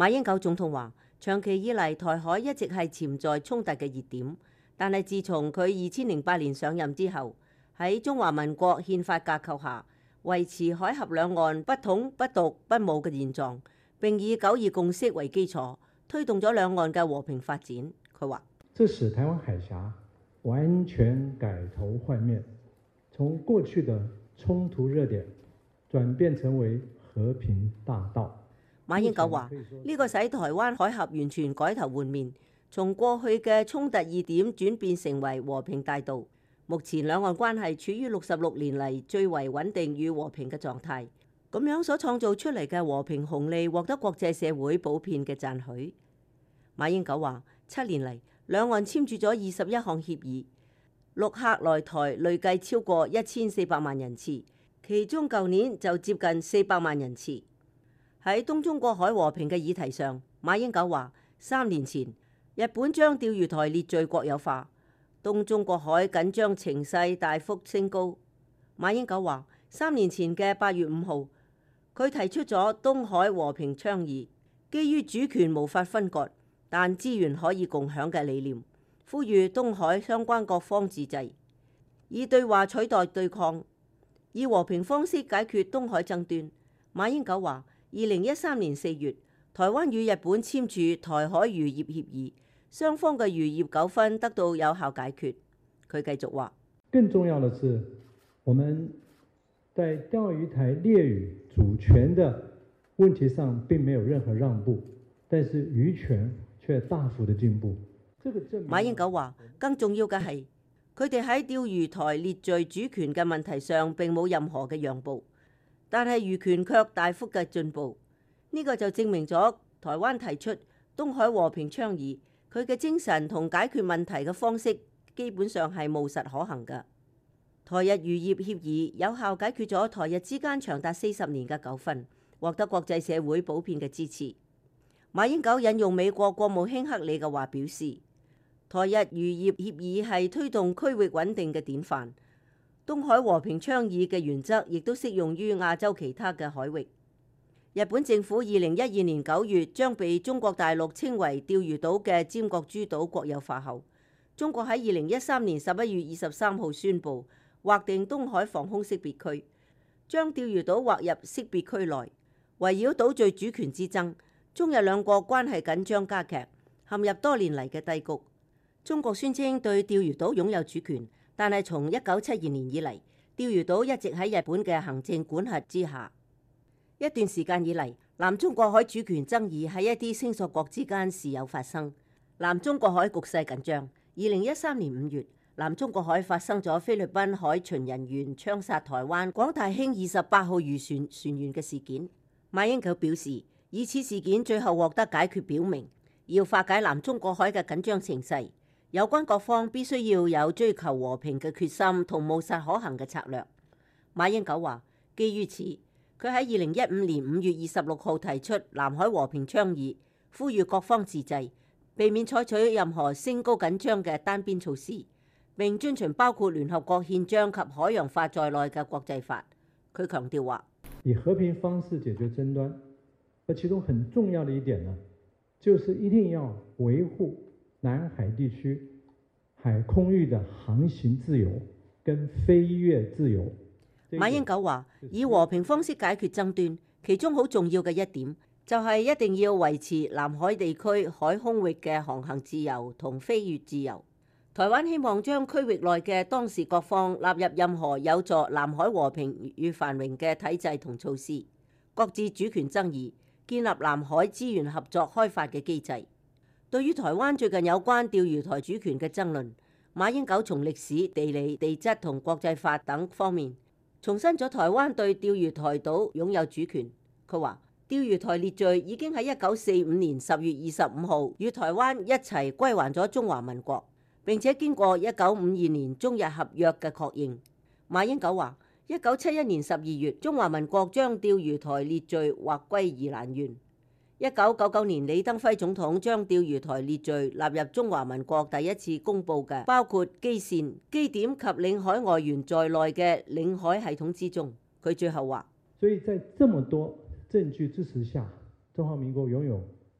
馬英九總統話：長期以嚟，台海一直係潛在衝突嘅熱點，但係自從佢2008年上任之後，喺中華民國憲法架構下，維持海峽兩岸不統、不獨、不武嘅現狀，並以9·2共識為基礎，推動咗兩岸嘅和平發展。佢話： 這使台灣海峽完全改頭換面，從過去的衝突熱點轉變成為和平大道。 馬英九話：呢個使台灣海峽完全改頭換面，從過去嘅衝突熱點轉變成為和平大道。目前兩岸關係處於66年嚟最為穩定與和平嘅狀態，咁樣所創造出嚟嘅和平紅利獲得國際社會普遍嘅讚許。馬英九話：7年嚟，兩岸簽署咗21項協議，陸客來台累計超過1400萬人次，其中舊年就接近400萬人次。喺東中國海和平嘅議題上，馬英九話：3年前，日本將釣魚台列嶼國有化，東中國海緊張情勢大幅升高。馬英九話：3年前嘅8月5號，佢提出咗東海和平倡議，基於主權無法分割，但資源可以共享嘅理念，呼籲東海相關各方自治，以對話取代對抗，以和平方式解決東海爭端。馬英九話：2013年4月，台灣與日本簽署台海漁業協議，雙方嘅漁業糾紛得到有效解決。佢繼續話： 更重要的是，我們在釣魚台列嶼主權的問題上並沒有任何讓步，但是漁權卻大幅的進步。 馬英九話：更重要嘅係，佢哋喺釣魚台列嶼主權嘅問題上並冇任何嘅讓步，但係漁權卻大幅嘅進步。呢個就證明咗台灣提出東海和平倡議，佢嘅精神同解決問題嘅方式基本上係務實可行嘅。台日漁業協議有效解決咗台日之間長達40年嘅糾紛，獲得國際社會普遍嘅支持。馬英九引用美國國務卿克里嘅話表示：台日漁業協議係推動區域穩定嘅典範，東海和平倡議嘅原則亦都適用於亞洲其他嘅海域。日本政府2012年9月將被中國大陸稱為釣魚島嘅尖閣諸島國有化後，中國喺2013年11月23號宣布劃定東海防空識別區，將釣魚島劃入識別區內。圍繞島嶼主權之爭，中日兩國關係緊張加劇，陷入多年嚟嘅低谷。中國宣稱對釣魚島擁有主權，但係從1972年以嚟，釣魚島一直喺日本嘅行政管轄之下。一段時間以嚟，南中國海主權爭議喺一啲聲索國之間時有發生。南中國海局勢緊張。2013年5月，南中國海發生咗菲律賓海巡人員槍殺台灣廣大興28號漁船船員嘅事件。馬英九表示，以此事件最後獲得解決，表明要化解南中國海嘅緊張情勢，有關各方必須要有追求和平嘅決心同務實可行嘅策略。馬英九話：基於此，佢喺2015年5月26號提出南海和平倡議，呼籲各方自制，避免採取任何升高緊張嘅單邊措施，並遵循包括聯合國憲章及海洋法在內嘅國際法。佢強調話： 以和平方式解決爭端，而其中很重要的一點呢，就是一定要維護南海地區海空域的航行自由跟飛越自由。 馬英九話：以和平方式解決爭端，其中好重要嘅一點就係一定要維持南海地區海空域嘅航行自由同飛越自由。台灣希望將區域內嘅當事各方納入任何有助南海和平與繁榮嘅體制同措施，擱置主權爭議，建立南海資源合作開發嘅機制。對於台灣最近有關釣魚台主權嘅爭論，馬英九從歷史、地理、地質同國際法等方面重申咗台灣對釣魚台島擁有主權。佢話：釣魚台列嶼已經喺1945年10月25號與台灣一齊歸還咗中華民國，並且經過1952年中日合約嘅確認。馬英九話：1971年12月，中華民國將釣魚台列嶼劃歸宜蘭縣。1999年，李登輝總統將釣魚台列嶼納入中華民國第一次公佈嘅包括基線、基點及領海外緣在內嘅領海系統之中。佢最後話： 所以在這麼多證據支持下，中華民國擁有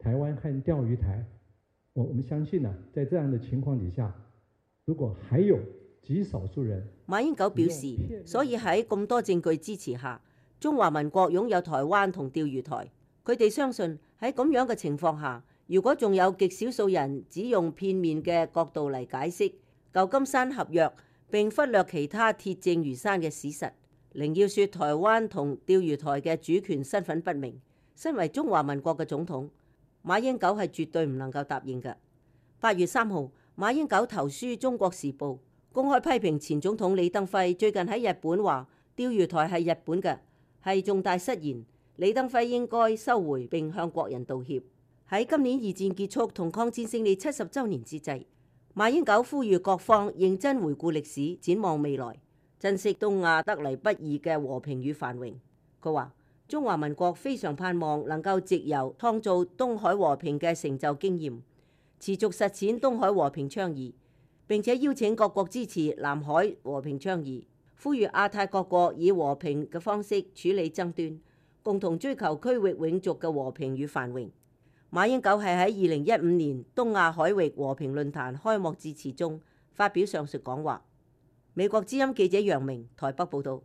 台灣和釣魚台，我們相信呢，在這樣的情況底下，如果還有極少數人， 馬英九表示，所以喺咁多證據支持下，中華民國擁有台灣同釣魚台。佢哋相信喺咁樣嘅情況下，如果仲有極少數人只用片面嘅角度嚟解釋舊金山合約，並忽略其他鐵證如山嘅事實，寧要說台灣同釣魚台嘅主權身份不明，身為中華民國嘅總統，馬英九係絕對唔能夠答應嘅。8月3號，馬英九投書《中國時報》，公開批評前總統李登輝最近喺日本話釣魚台係日本嘅，係重大失言。李登輝應該收回並向國人道歉。喺今年二戰結束同抗戰勝利70週年之際，馬英九呼籲各方認真回顧歷史，展望未來，珍惜東亞得嚟不易嘅和平與繁榮。佢話：中華民國非常盼望能夠藉由創造東海和平嘅成就經驗，持續實踐東海和平倡議，並且邀請各國支持南海和平倡議，呼籲亞太各國以和平嘅方式處理爭端，共同追求區域永續嘅和平與繁榮。馬英九係喺2015年東亞海域和平論壇開幕致辭中發表上述講話。美國之音記者楊明台北報道。